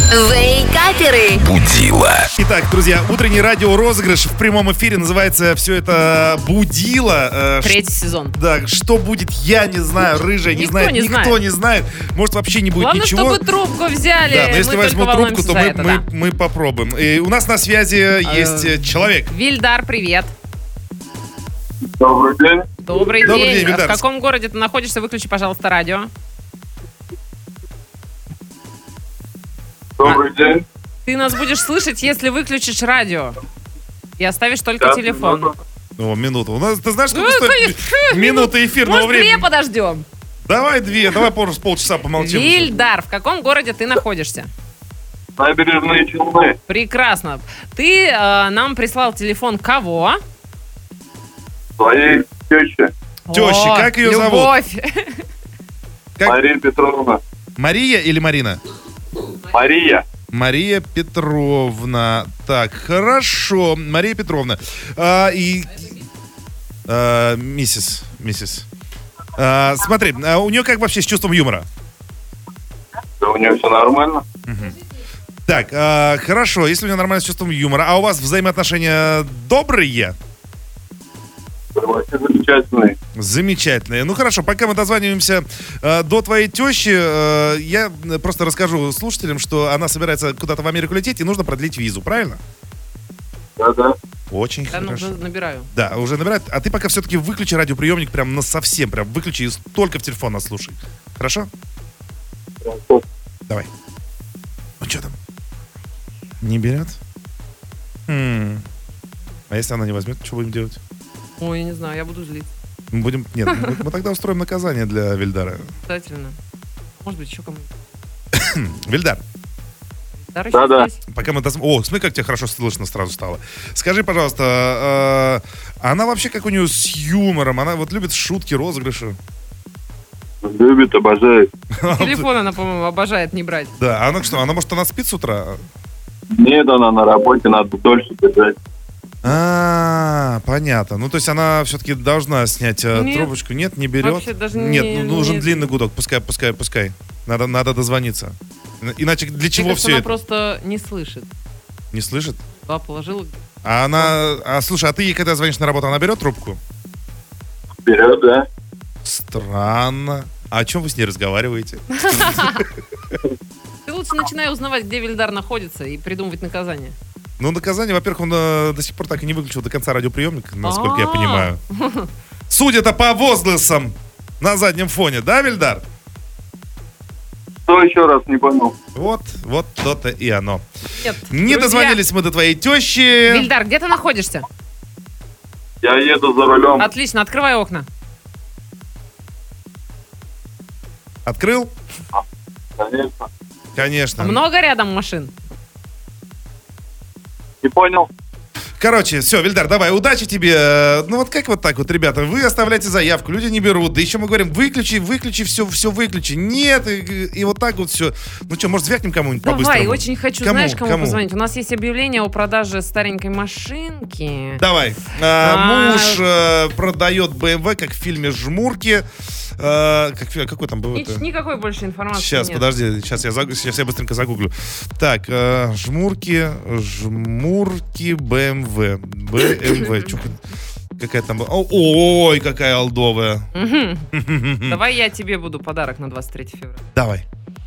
Вейкаперы. Будило. Итак, друзья, утренний радиорозыгрыш в прямом эфире. Называется все это «Будило». Третий сезон. Да, что будет, я не знаю. Рыжая не знает, никто не знает. Может, вообще не будет Главное, ничего. чтобы трубку взяли. Да, но если мы возьму только трубку, то волнуемся за это, мы попробуем. И у нас на связи есть человек. Вильдар, привет. Добрый день. Добрый Добрый день. день, Вильдар. В каком городе ты находишься? Выключи, пожалуйста, радио. Добрый день. Ты нас будешь слышать, если выключишь радио и оставишь только телефон. О, минуту. У нас, ты знаешь, сколько стоит минута эфирного Может, времени? 2 подождем? Давай 2, давай полчаса помолчим. Вильдар, в каком городе ты находишься? Набережные Челны. Прекрасно. Ты нам прислал телефон кого? Своей тещи. Тещи, как ее зовут? Любовь. Как? Мария Петровна. Мария или Марина? Мария. Мария Петровна. Так, хорошо. Мария Петровна. Миссис. Смотри, у нее как вообще с чувством юмора? Да, у нее все нормально. Так, хорошо, если у нее нормально с чувством юмора. А у вас взаимоотношения добрые? Вообще замечательный. Замечательные. Ну хорошо, пока мы дозваниваемся до твоей тещи, я просто расскажу слушателям, что она собирается куда-то в Америку лететь, и нужно продлить визу, правильно? Да. Очень Да, ну, хорошо. уже набираю. Да, уже набирает. А ты пока все-таки выключи радиоприемник прям на совсем, прям выключи и только в телефон нас слушай. Хорошо? Давай. Ну что там? Не берет? А если она не возьмет, что будем делать? Ой, я не знаю, я буду злиться. Мы будем... Нет, мы тогда устроим наказание для Вильдара. Обязательно. Может быть, еще кому-нибудь. Вильдар, Вильдар Да. еще здесь? пока мы... О, смотри, как тебя хорошо слышно сразу стало. Скажи, пожалуйста, она вообще как у нее с юмором? Она вот любит шутки, розыгрыши? Любит, обожает. Телефон она, по-моему, обожает не брать. Да, а она что? Может, она спит с утра? Нет, она на работе, надо дольше держать. Понятно. Ну, то есть она все-таки должна снять Нет. трубочку. Нет, не берет. Вообще даже Нет, не- нужен не- длинный гудок. Пускай. Надо дозвониться. Иначе для Мне чего кажется, все она это? просто не слышит. Не слышит? Да, положила. А она... слушай, а ты ей, когда звонишь на работу, она берет трубку? Вперед, да. Странно. А о чем вы с ней разговариваете? Ты лучше начинай узнавать, где Вильдар находится, и придумывать наказание. Ну, наказание, во-первых, он до сих пор так и не выключил до конца радиоприемник, насколько я понимаю. Судя-то по возгласам на заднем фоне, да, Вильдар? Что еще раз не понял? Вот то-то и оно. Нет. Не друзья, дозвонились мы до твоей тещи. Вильдар, где ты находишься? Я еду за рулем. Отлично, открывай окна. Открыл? Конечно. Конечно. Много рядом машин? Не понял? Короче, все, Вильдар, давай, удачи тебе. Ну вот как вот так вот, ребята, вы оставляете заявку, люди не берут, да еще мы говорим, выключи, все выключи. Нет, и вот так вот все. Ну что, может, звякнем кому-нибудь Давай, по-быстрому? очень хочу, знаешь, кому позвонить? У нас есть объявление о продаже старенькой машинки. Давай. Муж продает BMW, как в фильме «Жмурки». Какой там был? Никакой больше информации Сейчас, нет. подожди, сейчас я быстренько загуглю. Так, жмурки, BMW. Чё, какая там была? Ой, какая олдовая. Давай я тебе буду подарок на 23 февраля. Давай.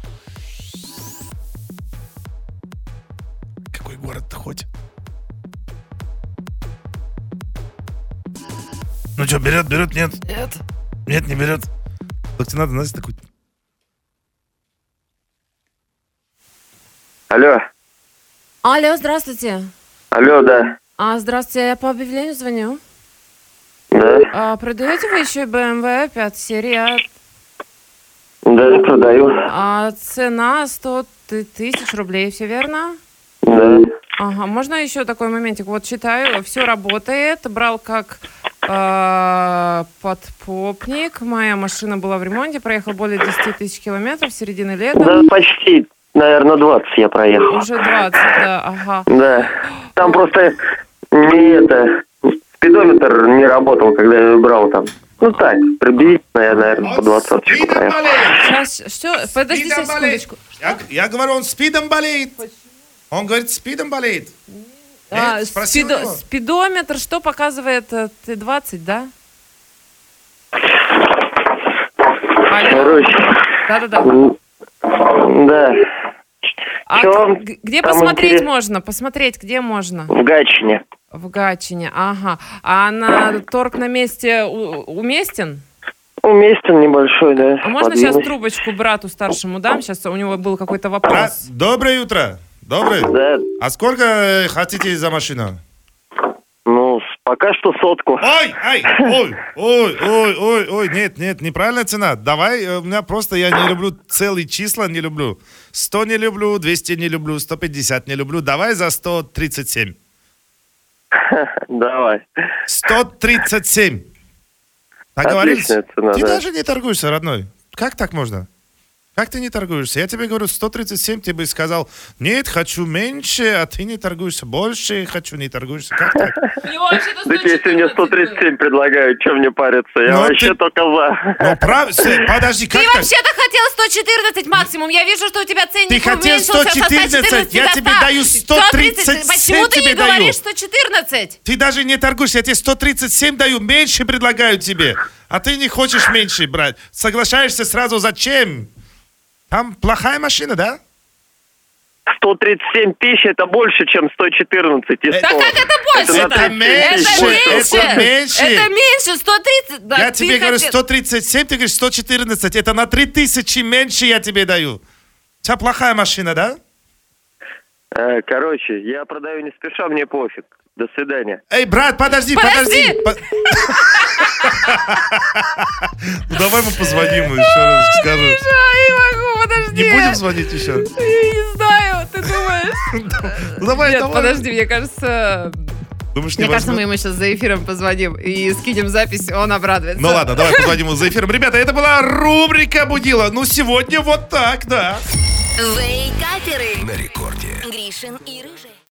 Какой город-то хоть? Ну что, берет, нет? Нет, не берет. Только тебе надо, знаешь, такой... Алло. Алло, здравствуйте. Алло, да. Здравствуйте, я по объявлению звоню. Да. Продаете вы еще BMW 5 серия? Да, продаю. Цена 100 тысяч рублей, все верно? Да. Ага, можно еще такой моментик? Вот читаю, все работает. Брал как подпопник. Моя машина была в ремонте, проехал более 10 тысяч километров с середины лета. Да, почти, наверное, 20 я проехал. Уже 20, да, ага. Да. Там просто спидометр не работал, когда я брал там. Ну так, приблизительно я, наверное, по 20-ку Спидом проехал. болеет. Сейчас, что? Подождите Спидом болеет. секундочку. Я говорю, он спидом болеет. Он говорит, спидом болеет. Спроси у него. Спидометр что показывает? Т20, да? Алло. Короче, Да-да-да. да, А Чё где там посмотреть интересно? можно? Посмотреть где можно? в Гатчине. В Гатчине, ага. А торг на месте уместен? Уместен небольшой, да. А можно сейчас подвинуть. трубочку брату старшему дам? Сейчас у него был какой-то Брат, вопрос. доброе утро. Доброе. Да, А сколько хотите за машину? ну, пока что 100. Ой, нет, неправильная цена. Давай, у меня просто, я не люблю целые числа, не люблю. 100 не люблю, 200 не люблю, 150 не люблю. Давай за 137. Давай. 137. Договорились? Отличная цена, Ты да. даже не торгуешься, родной. Как так можно? Как ты не торгуешься? Я тебе говорю 137, ты бы сказал, нет, хочу меньше, а ты не торгуешься больше, хочу, не торгуешься. Как так? Так если мне 137 предлагают, что мне париться? Я Ну, вообще ты- только за. Ну, подожди, Ты как так? вообще-то хотел 114 максимум. Я вижу, что у тебя ценник Ты хотел уменьшился со 114, я до тебе 100. даю 137 Почему ты не тебе даю. говоришь 114? Ты даже не торгуешься, я тебе 137 даю, меньше предлагаю тебе. А ты не хочешь меньше брать. Соглашаешься сразу, зачем? Там плохая машина, да? 137 тысяч это больше, чем 114. И 100. Да как это больше? Это на 30 меньше, тысяч это меньше. Это меньше, 130. Да, Я ты тебе говорю хотел- 137, ты говоришь 114. Это на 3000 меньше я тебе даю. У тебя плохая машина, да? Короче, я продаю не спеша, мне пофиг. До свидания. Эй, брат, подожди. Подожди! Ну, давай мы позвоним ему еще раз, скажем. Не могу, подожди. Не будем звонить еще? Я не знаю, ты думаешь? Ну, давай, Нет, давай. подожди, мне кажется... Думаешь, не Мне кажется, мы возьмут? ему сейчас за эфиром позвоним и скинем запись, он обрадуется. Ну ладно, давай позвоним ему за эфиром. Ребята, это была рубрика «Будила». Ну, сегодня вот так, да. Вейкаперы На рекорде. Гришин и Рыжий.